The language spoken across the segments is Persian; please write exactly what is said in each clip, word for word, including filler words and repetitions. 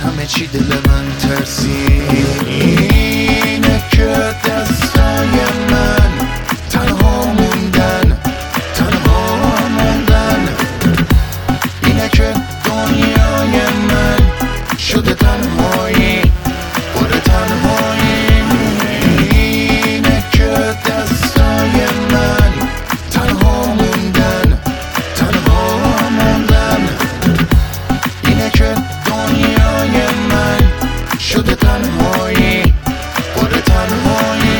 همه چی دل من ترسید. اینه که دستای من تنها موندن، تنها موندن. اینه که دنیای من شده تنهایی، پر تنهایی. اینه که دستای من تنها موندن، تنها موندن. اینه که دنیای من شده تنهایی، پر تنهایی.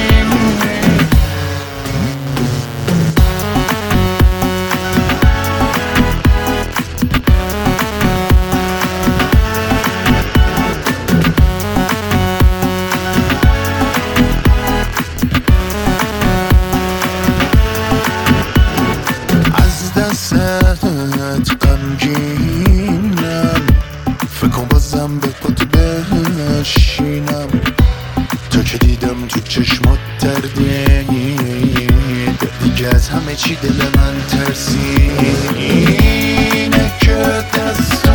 از دستت غمگینم، فکر کن بازم به پات بشینم. تا که دیدم تو چشمات دردید، دیگه از همه چی دل من ترسید. اینه که دست